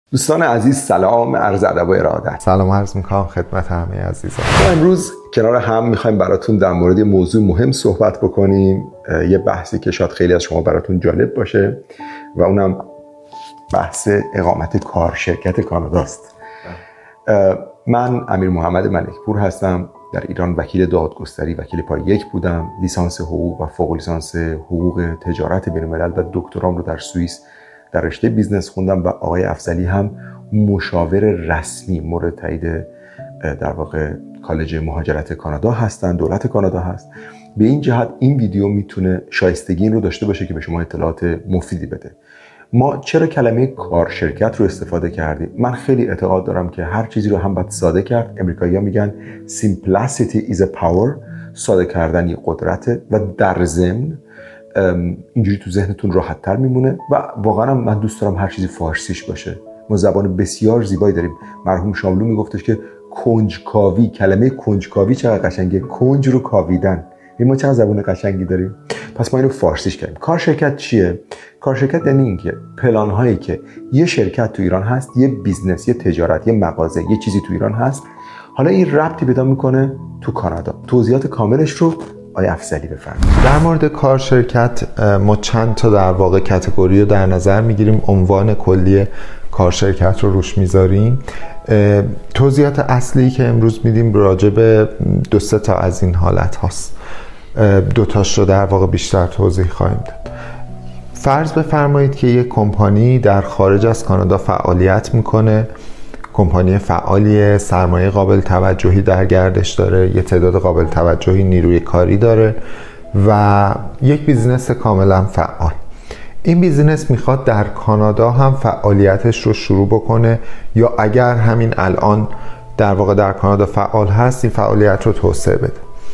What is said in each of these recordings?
دوستان عزیز سلام، عرض ادب و ارادت. سلام عرض میکنم خدمت همه عزیزان. ما امروز کنار هم میخوایم براتون در مورد موضوع مهم صحبت بکنیم، یه بحثی که شاید خیلی از شما براتون جالب باشه و اونم بحث اقامت کار شرکت کاناداست. من امیر محمد ملکپور هستم، در ایران وکیل دادگستری وکیل پای 1 بودم، لیسانس حقوق و فوق لیسانس حقوق تجارت بین‌الملل و دکترام رو در سوئیس در رشته بیزنس خوندم و آقای افضلی هم مشاور رسمی مورد تایید در واقع کالج مهاجرت کانادا هستن، دولت کانادا هست. به این جهت این ویدیو میتونه شایستگی این رو داشته باشه که به شما اطلاعات مفیدی بده. ما چرا کلمه کار شرکت رو استفاده کردیم؟ من خیلی اعتقاد دارم که هر چیزی رو هم باید ساده کرد. امریکایی‌ها میگن simplicity is a power، ساده کردن یه قدرته و در ضمن اینجوری تو ذهنتون راحت تر میمونه و واقعا من دوست دارم هر چیزی فارسیش باشه. ما زبان بسیار زیبایی داریم. مرحوم شاملو میگفتش که کنجکاوی، کلمه کنجکاوی چقدر قشنگه، کنج رو کاویدن. ما چند زبان قشنگی داریم. پس ما اینو فارسیش کردیم. کار شرکت چیه؟ کار شرکت یعنی اینکه پلان هایی که یه شرکت تو ایران هست، یه بیزنس، یه تجارت، یه مغازه، یه چیزی تو ایران هست، حالا این ربطی پیدا میکنه تو کانادا. توضیحات کاملش رو آقای افضلی بفرمایید. در مورد کار شرکت ما چند تا در واقع کاتگوری رو در نظر میگیریم، عنوان کلی کار شرکت رو روش میذاریم. توضیحات اصلی که امروز میدیم راجع به 2-3 تا از این حالت هاست. 2 تاش رو در واقع بیشتر توضیح خواهیم داد. فرض بفرمایید که یک کمپانی در خارج از کانادا فعالیت میکنه، کمپانی فعالیه، سرمایه قابل توجهی در گردش داره، یه تعداد قابل توجهی نیروی کاری داره و یک بیزنس کاملا فعال. این بیزنس میخواد در کانادا هم فعالیتش رو شروع بکنه یا اگر همین الان در واقع در کانادا فعال هست این فعالیت رو توسعه بده.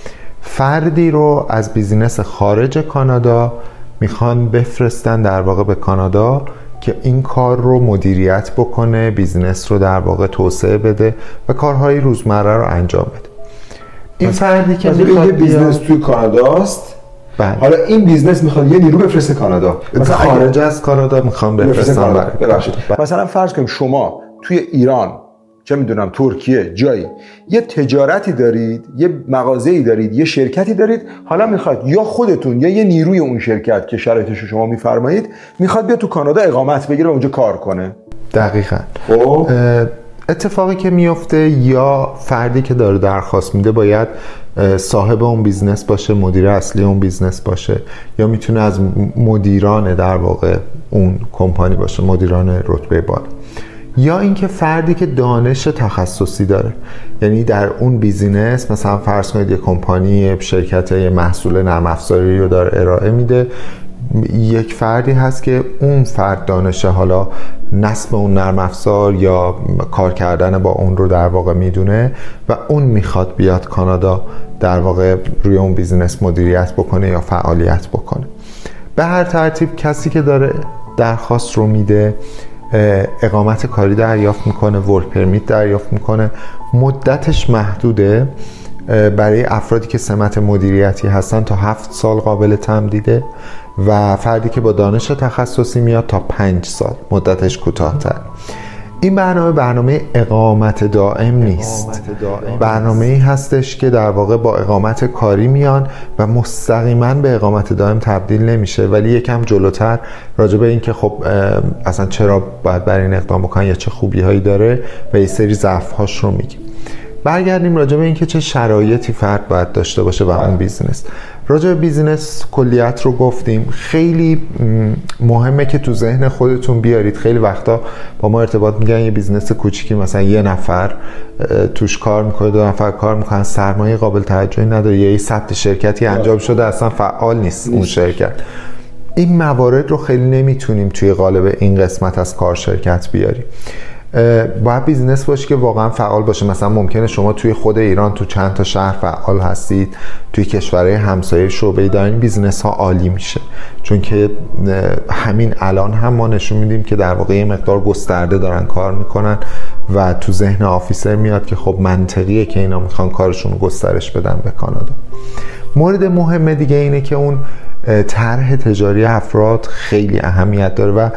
فردی رو از بیزنس خارج کانادا میخوان بفرستن در واقع به کانادا که این کار رو مدیریت بکنه، بیزنس رو در واقع توسعه بده و کارهای روزمره رو انجام بده. این فردی که میخواد یه بیزنس توی کاناداست، حالا این بیزنس میخواد یه نیرو بفرسته کانادا، مثلا خارج از کانادا میخوان بفرستن. ببخشید مثلا فرض کنیم شما توی ایران، چه میدونم ترکیه، جایی یه تجارتی دارید، یه مغازه‌ای دارید، یه شرکتی دارید، حالا میخواد یا خودتون یا یه نیروی اون شرکت که شرایطش رو شما میفرمایید میخواد بیا تو کانادا اقامت بگیره و اونجا کار کنه. دقیقاً. اتفاقی که میفته یا فردی که داره درخواست میده باید صاحب اون بیزنس باشه، مدیر اصلی اون بیزنس باشه، یا میتونه از مدیران در واقع اون کمپانی باشه، مدیران رتبه بالا، یا اینکه فردی که دانش تخصصی داره، یعنی در اون بیزینس مثلا فرض کنید یه کمپانی شرکت یه محصول نرم افزاری رو داره ارائه میده، یک فردی هست که اون فرد دانش حالا نصب اون نرم افزار یا کار کردن با اون رو در واقع میدونه و اون میخواد بیاد کانادا در واقع روی اون بیزینس مدیریت بکنه یا فعالیت بکنه. به هر ترتیب کسی که داره درخواست رو میده اقامت کاری دریافت میکنه، ورک پرمیت دریافت میکنه. مدتش محدوده، برای افرادی که سمت مدیریتی هستن تا 7 سال قابل تمدیده و فردی که با دانش تخصصی میاد تا 5 سال، مدتش کوتاه‌تر. این برنامه اقامت دائم نیست، برنامه‌ای هستش که در واقع با اقامت کاری میان و مستقیما به اقامت دائم تبدیل نمیشه، ولی یکم جلوتر راجع به این که خب اصلا چرا باید برای این اقدام بکنن یا چه خوبی‌هایی داره و یه سری ضعف‌هاش رو میگیم. برگردیم راجع به این که چه شرایطی فرد باید داشته باشه و اون بیزنس. راجع به بیزنس کلیت رو گفتیم. خیلی مهمه که تو ذهن خودتون بیارید. خیلی وقتا با ما ارتباط میگن یه بیزنس کوچیکی مثلا یه نفر توش کار میکنه، 2 نفر کار میکنن، سرمایه قابل توجهی نداره، یه ثبت شرکتی انجام شده اصلا فعال نیست اون شرکت. این موارد رو خیلی نمیتونیم توی قالب این قسمت از کار شرکت بیاریم. باید بیزنس باشه که واقعا فعال باشه. مثلا ممکنه شما توی خود ایران تو چند تا شهر فعال هستید، توی کشورهای همسایه شعبه‌ای دارین، بیزنس ها عالی میشه، چون که همین الان هم ما نشون میدیم که در واقع یه مقدار گسترده دارن کار میکنن و تو ذهن آفیسر میاد که خب منطقیه که اینا میخوان کارشون رو گسترش بدن به کانادا. مورد مهم دیگه اینه که اون طرح تجاری افراد خیلی اهمیت داره و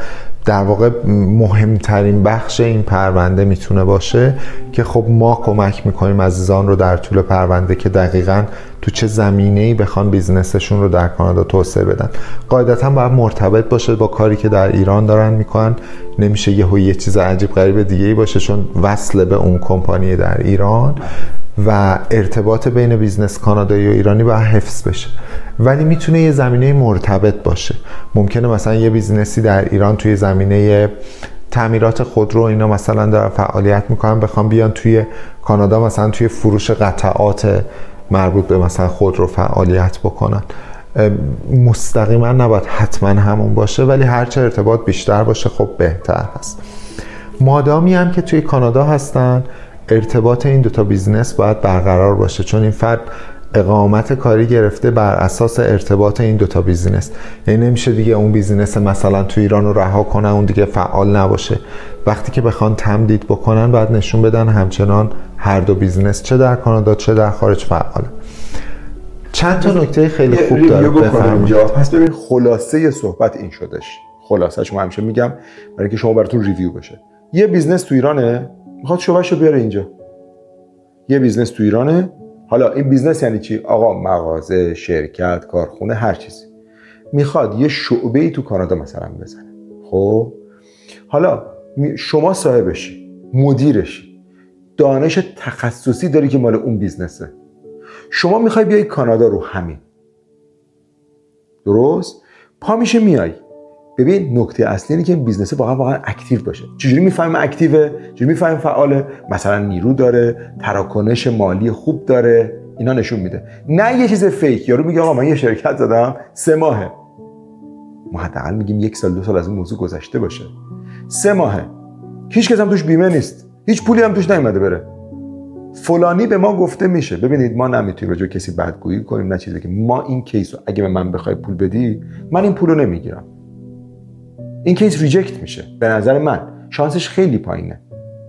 در واقع مهمترین بخش این پرونده میتونه باشه که خب ما کمک میکنیم عزیزان رو در طول پرونده که دقیقاً تو چه زمینه‌ای بخوان بیزنسشون رو در کانادا توسعه بدن. قاعدتاً باید مرتبط باشه با کاری که در ایران دارن میکنن، نمیشه یه چیز عجیب غریب دیگه‌ای باشه چون وصل به اون کمپانی در ایران و ارتباط بین بیزنس کانادایی و ایرانی باید حفظ بشه. ولی میتونه یه زمینه مرتبط باشه. ممکنه مثلا یه بیزنسی در ایران توی زمینه تعمیرات خودرو اینا مثلا دارن فعالیت میکنن، بخوام بیان توی کانادا مثلا توی فروش قطعات مربوط به مثلا خودرو فعالیت بکنن. مستقیما نباید حتما همون باشه، ولی هرچه ارتباط بیشتر باشه خب بهتر هست. مادامی هم که توی کانادا هستن ارتباط این دوتا بیزنس باید برقرار باشه، چون این فرد اقامت کاری گرفته بر اساس ارتباط این دوتا بیزنس. یعنی نمیشه دیگه اون بیزنس مثلا تو ایران رو رها کنن اون دیگه فعال نباشه. وقتی که بخوان تمدید بکنن باید نشون بدن همچنان هر دو بیزنس چه در کانادا چه در خارج فعاله. چند تا نکته خیلی خوب داره بفرمایید. پس ببین خلاصه صحبت این شدش. خلاصه شما همیشه میگم برای اینکه شما براتون ریویو بشه. یه بیزنس تو ایرانه میخواد شعبه‌شو بیاره اینجا. یه بیزنس تو ایرانه. حالا این بیزنس یعنی چی؟ آقا مغازه، شرکت، کارخونه، هر چیزی. میخواد یه شعبه‌ای تو کانادا مثلا بزنه. خب حالا شما صاحبشی، مدیرشی، دانش تخصصی داری که مال اون بیزنسه. شما میخوای بیای کانادا رو همین. درست؟ پا میشه میای. ببین نکته اصلی اینه که این بیزنس واقعا اکتیو باشه. چجوری میفهمیم اکتیوه؟ چجوری میفهمیم فعاله؟ مثلا نیرو داره، تراکنش مالی خوب داره، اینا نشون میده. نه یه چیز فیک. یارو میگه آقا من یه شرکت زدم 3 ماهه. ما حداقل میگیم 1 سال 2 سال از این موضوع گذشته باشه. 3 ماهه. هیچ کس هم توش بیمه نیست. هیچ پولی هم توش نیومده بره. فلانی به ما گفته میشه. ببینید ما نمیتونیم راجع به کسی بدگویی کنیم، نه چیزی که ما این کیسو اگه به من بخوای پول بدی، من این پولو نمیگیرم. این کیس ریجکت میشه. به نظر من شانسش خیلی پایینه.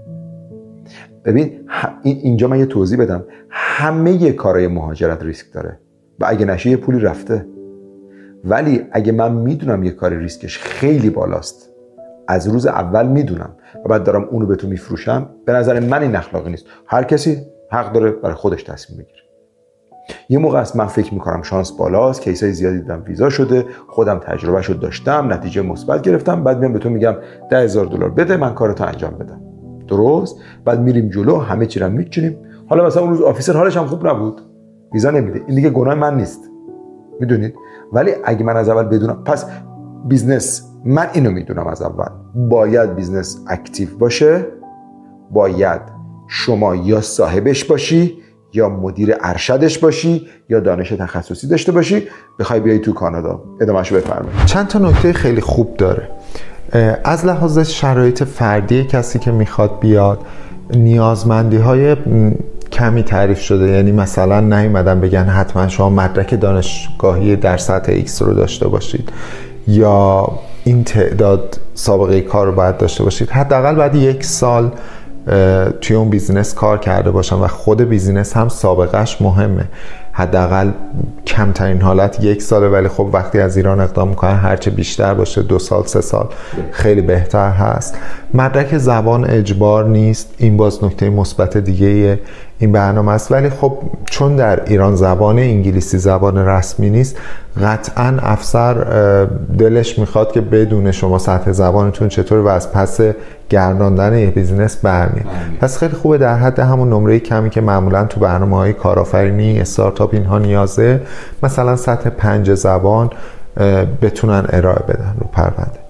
ببین اینجا من یه توضیح بدم. همه کارهای مهاجرت ریسک داره و اگه نشه یه پولی رفته. ولی اگه من میدونم یه کار ریسکش خیلی بالاست، از روز اول میدونم و بعد دارم اونو به تو میفروشم، به نظر من این اخلاقی نیست. هر کسی حق داره برای خودش تصمیم بگیره. یه موقع است من فکر میکنم شانس بالاست، کیسای زیادی دیدم ویزا شده، خودم تجربهشو داشتم، نتیجه مثبت گرفتم، بعد میام به تو میگم $10,000 بده من کارتو انجام بدم. درست؟ بعد میریم جلو، همه چی رو میچینیم. حالا مثلا اون روز آفیسر حالش هم خوب نبود، ویزا نمیده. این دیگه گناه من نیست. میدونید؟ ولی اگه من از اول بدونم، پس بیزنس من اینو میدونم از اول، باید بیزنس اکتیو باشه، باید شما یا صاحبش باشی یا مدیر ارشدش باشی یا دانش تخصصی داشته باشی بخوای بیای تو کانادا. ادامه‌شو بفرمایید. چند تا نکته خیلی خوب داره. از لحاظ شرایط فردی کسی که میخواد بیاد، نیازمندی‌های کمی تعریف شده. یعنی مثلا نیومدن بگن حتما شما مدرک دانشگاهی در سطح X رو داشته باشید یا این تعداد سابقه کار رو باید داشته باشید. حداقل بعد 1 سال توی اون بیزینس کار کرده باشن و خود بیزینس هم سابقهش مهمه. حداقل کمترین حالت 1 ساله، ولی خب وقتی از ایران اقدام میکنن هرچه بیشتر باشه 2 سال 3 سال خیلی بهتر هست. مدرک زبان اجبار نیست، این باز نکته مثبت دیگه این برنامه است. ولی خب چون در ایران زبان انگلیسی زبان رسمی نیست، قطعا افسر دلش میخواد که بدون شما سطح زبانتون چطور و از پس گرداندن یه بیزینس برمیاد. پس خیلی خوبه در حد همون نمره کمی که معمولا تو برنامه‌های کارآفرینی استارتاپ اینها نیازه، مثلا سطح 5 زبان بتونن ارائه بدن رو پرونده.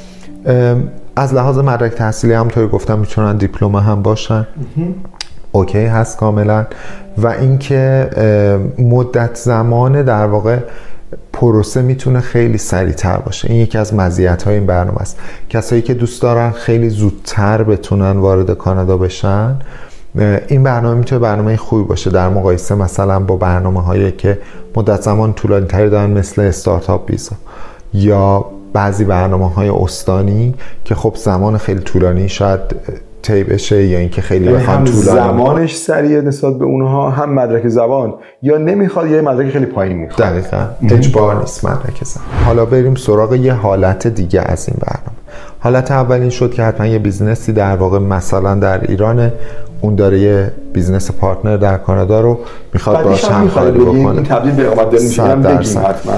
از لحاظ مدرک تحصیلی همونطور گفتم میتونن دیپلم هم باشن. اوکی هست کاملا. و اینکه مدت زمان در واقع پروسه میتونه خیلی سریعتر باشه. این یکی از مزیت‌های این برنامه است. کسایی که دوست دارن خیلی زودتر بتونن وارد کانادا بشن، این برنامه میتونه برنامه خوبی باشه در مقایسه مثلا با برنامه‌هایی که مدت زمان طولانی‌تری دارن مثل استارتاپ ویزا یا بعضی برنامه‌های استانی که خب زمان خیلی طولانی شاید طی بشه یا اینکه خیلی بخوام طولانی زمانش سریع نسبت به اونها، هم مدرک زبان یا نمیخواد یا مدرک خیلی پایین میخواد. دقیقاً اجبار نیست مدرک زبان. حالا بریم سراغ یه حالت دیگه از این برنامه. حالت اول این شد که حتما یه بیزنسی در واقع مثلا در ایران، اون داره یه بیزنس پارتنر در کانادا رو میخواد باهاش همکاری بکنه. این تبدیل به اقامت دائم میشه بگیم حتما.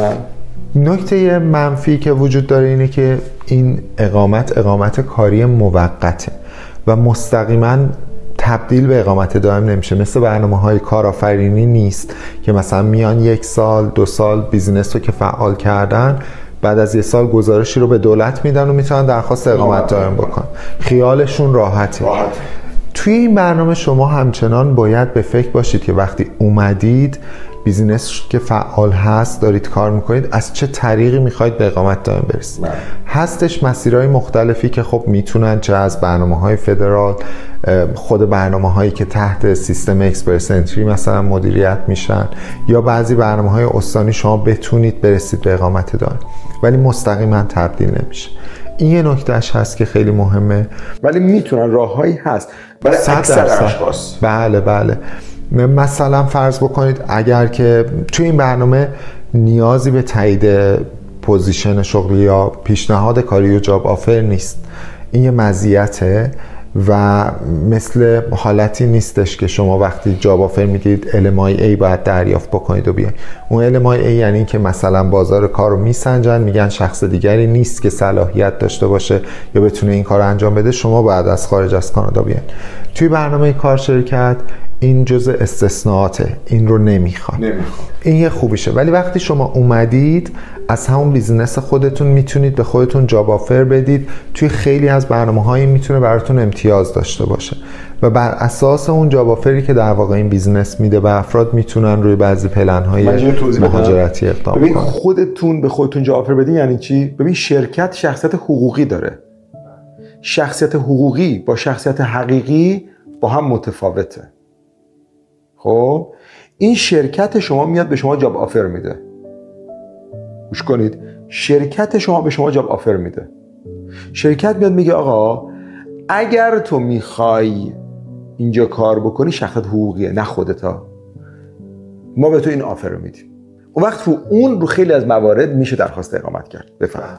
نکته منفی که وجود داره اینه که این اقامت کاری موقته و مستقیما تبدیل به اقامت دائم نمیشه. مثل برنامه‌های کارآفرینی نیست که مثلا میان 1 سال 2 سال بیزنس رو که فعال کردن، بعد از 1 سال گزارشی رو به دولت میدن و میتونن درخواست اقامت دائم بکنن. خیالشون راحته. توی این برنامه شما همچنان باید به فکر باشید که وقتی اومدید بیزینس که فعال هست، دارید کار میکنید، از چه طریقی میخواید به اقامت دائم برسید. هستش مسیرهای مختلفی که خب میتونن چه از برنامه‌های فدرال، خود برنامه‌هایی که تحت سیستم اکسپرس انتری مثلا مدیریت میشن، یا بعضی برنامه‌های استانی شما بتونید برسید به اقامت دائم، ولی مستقیما تبدیل نمیشه. این یه نکتهش هست که خیلی مهمه. ولی میتونن راههایی هست برای اکثر اشخاص. بله. مثلا فرض بکنید اگر که توی این برنامه نیازی به تایید پوزیشن شغلی یا پیشنهاد کاری و جاب آفر نیست. این یه مزیته و مثل حالتی نیستش که شما وقتی جاب آفر میگیرید LMIA باید دریافت بکنید و بیاید. اون LMIA یعنی که مثلا بازار کار رو میسنجن، میگن شخص دیگری نیست که صلاحیت داشته باشه یا بتونه این کار رو انجام بده، شما باید از خارج از کانادا بیاید. توی برنامه کار شرکت این جزء استثناءاته، این رو نمیخوان. این یه خوبیشه. ولی وقتی شما اومدید از همون بیزنس خودتون میتونید به خودتون جاب آفر بدید. توی خیلی از برنامه‌های میتونه براتون امتیاز داشته باشه و بر اساس اون جاب آفری که در واقع این بیزنس میده به افراد میتونن روی بعضی پلن‌های مهاجرتی اقدام کنن. خودتون به خودتون جاب آفر بدین یعنی چی؟ ببین شرکت شخصیت حقوقی داره. شخصیت حقوقی با شخصیت حقیقی با هم متفاوته. خب این شرکت شما میاد به شما جاب آفر میده. گوش کنید، شرکت شما به شما جاب آفر میده. شرکت میاد میگه آقا اگر تو میخوای اینجا کار بکنی شخصیت حقوقیه، نه خودتا، ما به تو این آفر رو میدیم. اون وقت رو خیلی از موارد میشه درخواست اقامت کرد. بفرمایید.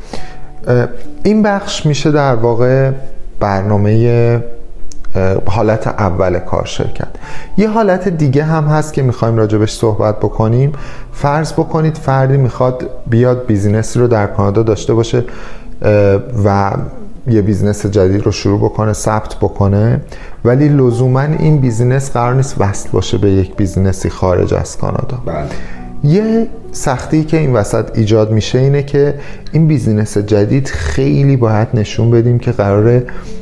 این بخش میشه در واقع برنامه حالت اول کار شرکت. یه حالت دیگه هم هست که میخوایم راجبش صحبت بکنیم. فرض بکنید فردی میخواد بیاد بیزینسی رو در کانادا داشته باشه و یه بیزنس جدید رو شروع بکنه، ثبت بکنه، ولی لزوما این بیزنس قرار نیست وصل باشه به یک بیزنسی خارج از کانادا. یه سختی که این وسط ایجاد میشه اینه که این بیزنس جدید خیلی باید نشون بدیم که قراره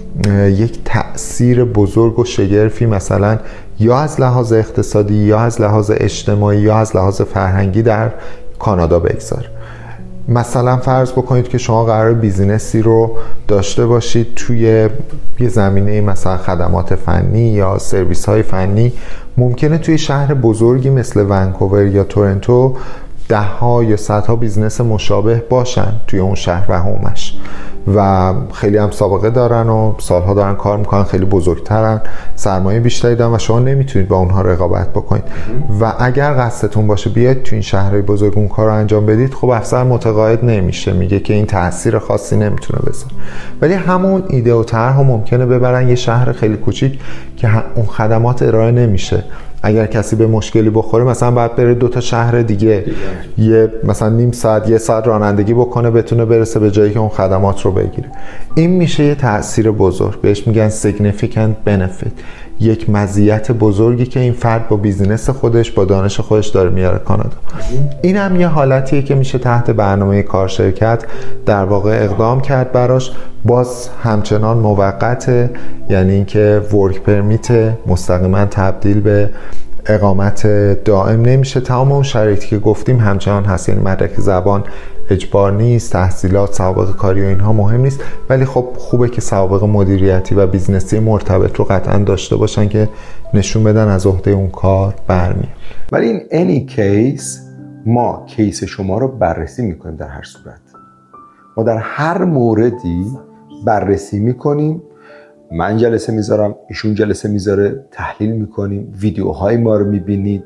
یک تأثیر بزرگ و شگرفی مثلا یا از لحاظ اقتصادی یا از لحاظ اجتماعی یا از لحاظ فرهنگی در کانادا بگذاره. مثلا فرض بکنید که شما قرار بیزینسی رو داشته باشید توی یه زمینه مثلا خدمات فنی یا سرویس های فنی. ممکنه توی شهر بزرگی مثل ونکوور یا تورنتو 10 ها یا 100 ها بیزنس مشابه باشن توی اون شهر و حومش و خیلی هم سابقه دارن و سالها دارن کار میکنن، خیلی بزرگترن، سرمایه بیشتری دارن و شما نمیتونید با اونها رقابت بکنید. و اگر قصدتون باشه بیاید توی این شهرهای بزرگ اون کار رو انجام بدید، خب افسر متقاعد نمیشه، میگه که این تأثیر خاصی نمیتونه بذاره. ولی همون ایده و طرح ممکنه ببرن یه شهر خیلی کوچیک که اون خدمات ارائه نمیشه. اگر کسی به مشکلی بخوره مثلا باید بره 2 تا شهر دیگه یه مثلا نیم ساعت 1 ساعت رانندگی بکنه بتونه برسه به جایی که اون خدمات رو بگیره. این میشه یه تأثیر بزرگ، بهش میگن significant benefit، یک مزیت بزرگی که این فرد با بیزینس خودش با دانش خودش داره میاره کانادا. این هم یه حالتیه که میشه تحت برنامه کار شرکت در واقع اقدام کرد براش. باز همچنان موقته، یعنی اینکه ورک پرمیت مستقیما تبدیل به اقامت دائم نمیشه. تمام اون شرایطی که گفتیم همچنان هست، یعنی مدرک زبان اجبار نیست، تحصیلات، سوابق کاری و اینها مهم نیست، ولی خب خوبه که سوابق مدیریتی و بیزنسی مرتبط رو قطعا داشته باشن که نشون بدن از عهده اون کار برمیاد. ولی این any case ما کیس شما رو بررسی میکنیم. در هر صورت ما در هر موردی بررسی میکنیم. من جلسه میذارم، ایشون جلسه میذاره، تحلیل میکنیم، ویدیوهای ما رو میبینید.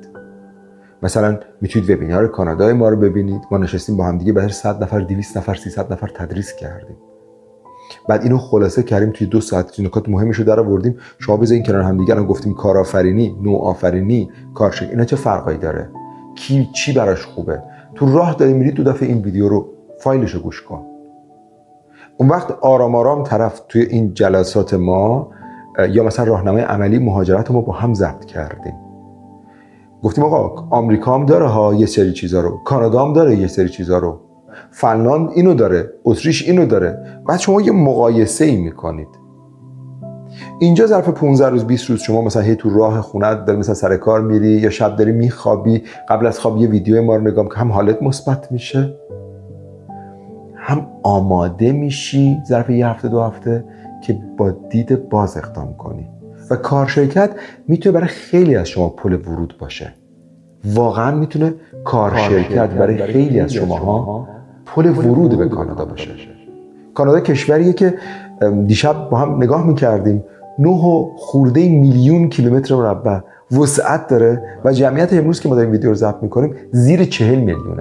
مثلا میتونید وبینار کانادای ما رو ببینید. ما نشستیم با هم دیگه برای 100 نفر، 200 نفر، 300 نفر تدریس کردیم. بعد اینو خلاصه کردیم توی 2 ساعت، نکات مهمشو در آوردیم. شما بذارین کنار هم دیگه. الان گفتیم کارآفرینی، نوآفرینی، کارشکل، اینا چه فرقایی داره، کی چی براش خوبه. تو راه داری میری، 2 دفعه این ویدیو رو فایلشو گوش کن. اون وقت آرام آرام طرف توی این جلسات ما یا مثلا راهنمای عملی مهاجرت ما با هم ضبط کردیم. گفتیم آقا آمریکا هم داره ها یه سری چیزا رو، کانادا هم داره یه سری چیزا رو، فنلاند اینو داره، اتریش اینو داره. بعد شما یه مقایسه ای میکنید. اینجا ظرف 15 روز 20 روز شما مثلا هی تو راه خونت داری مثلا سر کار میری یا شب داری میخوابی، قبل از خواب یه ویدیو ما رو نگاه میکنی، هم حالت مثبت میشه، هم آماده میشی ظرف 1 هفته 2 هفته که با دید باز اقدام کنی. و کارشرکت میتونه برای خیلی از شما پل ورود باشه. واقعا میتونه کارشرکت برای خیلی از شماها پل ورود به کانادا باشه. کانادا کشوریه که دیشب با هم نگاه میکردیم 9 میلیون کیلومتر مربع وسعت داره و جمعیت امروز که ما داریم ویدیو رو ضبط میکنیم زیر 40 میلیونه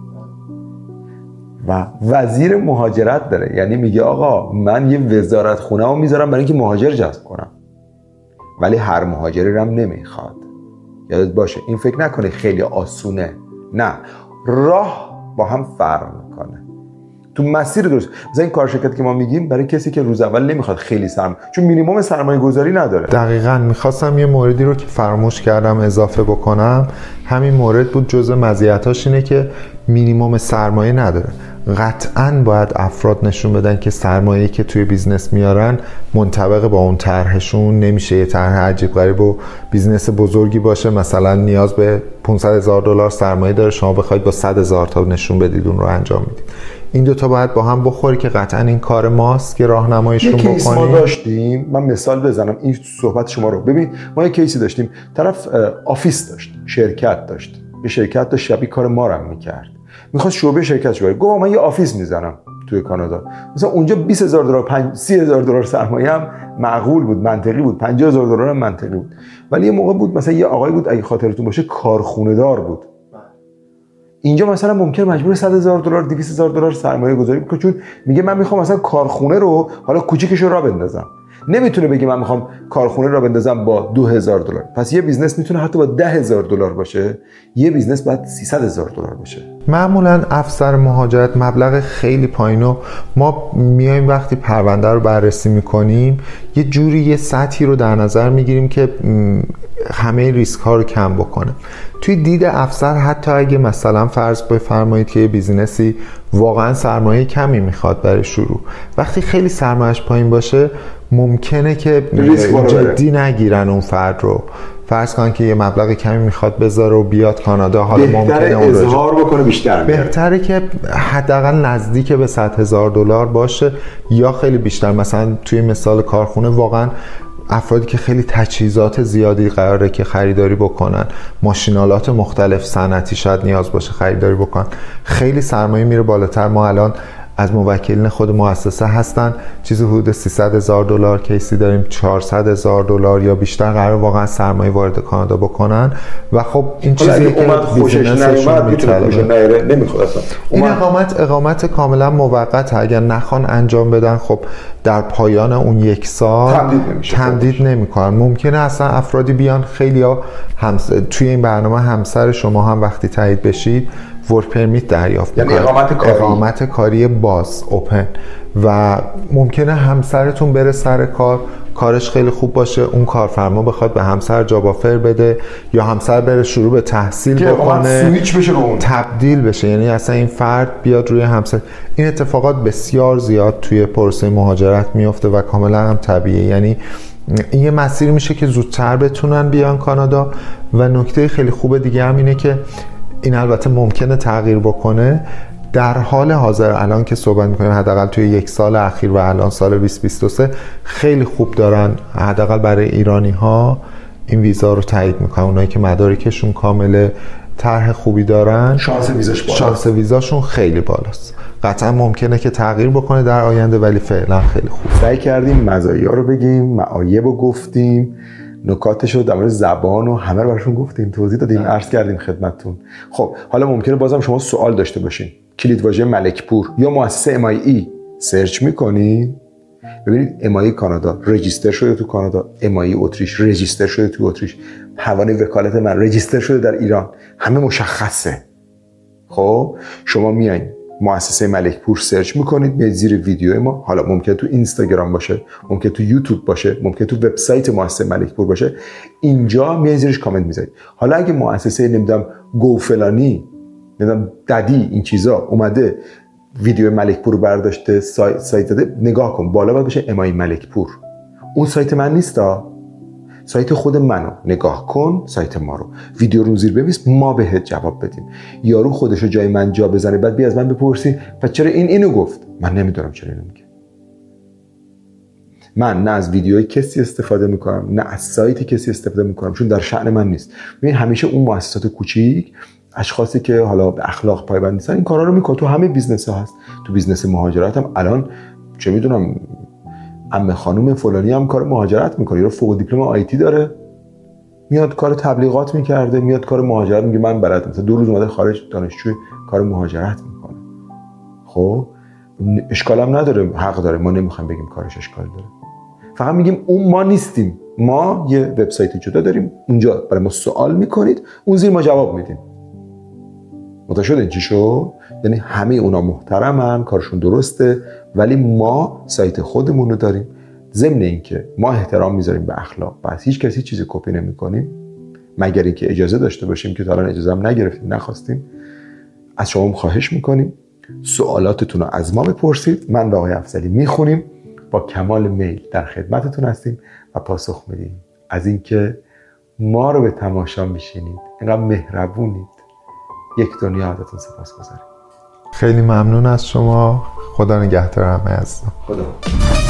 و وزیر مهاجرت داره. یعنی میگه آقا من یه وزارت خونه رو میذارم برای اینکه مهاجر جذب کنم، ولی هر مهاجری رو هم نمیخواد. یادت باشه این فکر نکنه خیلی آسونه، نه، راه با هم فرق میکنه تو مسیر درست. مثلا این کارشرکتی که ما میگیم برای کسی که روز اول نمیخواد خیلی چون مینیمم سرمایه گذاری نداره. دقیقاً میخواستم یه موردی رو که فراموش کردم اضافه بکنم. همین مورد بود. جزء مزیتاش اینه که مینیمم سرمایه نداره. قطعاً باید افراد نشون بدن که سرمایه‌ای که توی بیزنس میارن منطبق با اون طرحشون. نمیشه یه طرح عجیب غریب و بیزنس بزرگی باشه مثلا نیاز به $500,000 سرمایه داره، شما بخواید با 100,000 تا نشون بدید اون رو انجام میدید. این دوتا باید با هم بخوری که قطعاً این کار ماست که راهنماییشون بکنیم. یه کیس ما داشتیم، من مثال بزنم این صحبت شما رو. ببین ما یه کیسی داشتیم، طرف آفیس داشت، شرکت داشت، یه شرکت داشت شبیه کار ما رو میکرد، میخواست شعبه شرکتش بره. گفت من یه آفیس میزنم توی کانادا، مثلا اونجا $20,000 $30,000 سرمایه هم معقول بود، منطقی بود، $50,000 هم منطقی بود. ولی یه موقع بود مثلا یه آقایی بود اگه خاطرتون باشه کارخونه دار بود. اینجا مثلا ممکن مجبور $100,000 $200,000 سرمایه گذاری بکنه، چون میگه من میخوام مثلا کارخونه رو حالا کوچیکش رو راه بندازم. نمیتونه بگه من میخوام کارخونه رو بندازم با $2,000. پس یه بیزنس میتونه حتی با $10,000 باشه، یه بیزنس باید $300,000 باشه. معمولا افسر مهاجرت مبلغ خیلی پایینو ما میایم وقتی پرونده رو بررسی میکنیم یه جوری یه سطحی رو در نظر میگیریم که همه ریسک ها رو کم بکنه. توی دید افسر حتی اگه مثلا فرض بفرمایید که یه بیزینسی واقعا سرمایه کمی میخواد برای شروع، وقتی خیلی سرمایه‌اش پایین باشه ممکنه که جدی نگیرن اون فرد رو. فرض کن که یه مبلغ کمی میخواد بذاره و بیاد کانادا، حالا ممکنه اون رو اظهار بکنه بیشتر. بهتره که حداقل نزدیک به $100,000 باشه یا خیلی بیشتر. مثلا توی مثال کارخونه واقعا افرادی که خیلی تجهیزات زیادی قراره که خریداری بکنن، ماشینالات مختلف صنعتی شاید نیاز باشه خریداری بکنن، خیلی سرمایه میره بالاتر. ما الان از موکلین خود مؤسسه هستن چیزی حدود $300,000 کیسی داریم، $400,000 یا بیشتر قرار واقعا سرمایه وارد کانادا بکنن و خب این چیزی که خوشش نیومد میتونه نمیخواد اصلا. این اقامت کاملا موقته. اگر نخوان انجام بدن خب در پایان اون 1 سال تمدید نمیکنن. ممکنه اصلا افرادی بیان، خیلیا توی این برنامه همسر شما هم وقتی تایید بشید ورک پرمیت دریافت میکنن، یعنی اقامت کاری باز اوپن، و ممکنه همسرتون بره سر کار، کارش خیلی خوب باشه، اون کارفرما بخواد به همسر جاب آفر بده یا همسر بره شروع به تحصیل بکنه، سویچ بشه رو تبدیل بشه، یعنی اصلا این فرد بیاد روی همسر. این اتفاقات بسیار زیاد توی پروسه مهاجرت میفته و کاملا هم طبیعیه. یعنی این یه مسیر میشه که زودتر بتونن بیان کانادا. و نکته خیلی خوب دیگه هم اینه که این البته ممکنه تغییر بکنه. در حال حاضر الان که صحبت میکنیم حداقل توی 1 سال اخیر و الان سال 2023 خیلی خوب دارن حداقل برای ایرانی ها این ویزا رو تایید میکنن. اونایی که مدارکشون کامله، طرح خوبی دارن، شانس ویزاشون خیلی بالاست. قطعا ممکنه که تغییر بکنه در آینده ولی فعلا خیلی خوب. سعی کردیم مزایا رو بگیم، معایب رو گفتیم، نکاتش رو در مورد زبان و همه رو براشون گفتیم، توضیح دادیم، عرض کردیم خدمتتون. خب حالا ممکنه بازم شما سوال داشته باشین. کلیدواژه ملکپور یا مؤسسه MIE سرچ میکنین، ببینید امایی کانادا رجیستر شده تو کانادا، امایی اتریش رجیستر شده تو اتریش، پروانه وکالت من رجیستر شده در ایران، همه مشخصه. خب شما میایین مؤسسه ملک پور سرچ میکنید، میاد زیر ویدیو ما، حالا ممکنه تو اینستاگرام باشه، ممکنه تو یوتیوب باشه، ممکنه تو وبسایت مؤسسه ملک پور باشه، اینجا میاد زیرش کامنت میذارید. حالا اگه مؤسسه نمیدونم گو فلانی، نمیدونم ددی، این چیزا اومده ویدیو ملک پور رو برداشته سایت داده، نگاه کن بالا باید بشه امایی ملک پور. اون سایت من نیستا، سایت خود منو نگاه کن، سایت ما رو، ویدیو رو زیر بنویس، ما بهت جواب بدیم. یارو خودش رو جای من جا بزنه بعد بیا از من بپرسی پس چرا اینو گفت؟ من نمیدونم چرا اینو میگه. من نه از ویدیوی کسی استفاده میکنم نه از سایت کسی استفاده میکنم، چون در شأن من نیست. ببین همیشه اون مؤسسات کوچیک، اشخاصی که حالا به اخلاق پایبند نیستن این کارا رو میکنه. تو همه بیزنس ها هست، تو بیزنس مهاجرت هم الان چه میدونم عمه خانم فلانی هم کار مهاجرت میکنه، یا فوق دیپلم آیتی داره، میاد کار تبلیغات میکرده، میاد کار مهاجرت میگه من بلدم، مثلا 2 روز اومده خارج دانشجوی کار مهاجرت میکنه. خب اشکال هم نداره، حق داره، ما نمیخوایم بگیم کارش اشکال داره، فقط میگیم اون ما نیستیم. ما یه وبسایت جدا داریم، اونجا برای ما سوال میکنید، اون زیر ما جواب میدیم. متوجه شدین چی شد؟ یعنی همه اونا محترمن، کارشون درسته، ولی ما سایت خودمون رو داریم. ضمن اینکه ما احترام میذاریم به اخلاق، پس هیچ کسی چیزی کپی نمی‌کنیم مگر اینکه اجازه داشته باشیم که تا الان اجازه هم نگرفتیم، نخواستیم. از شما خواهش میکنیم سوالاتتون رو از ما بپرسید، من و آقای افضلی میخونیم، با کمال میل در خدمتتون هستیم و پاسخ میدیم. از اینکه ما رو به تماشا میشینید، اینقدر مهربونید، یک دنیا ازتون سپاسگزاریم. خیلی ممنون از شما. خدا نگهدار همه عزیزان. خدا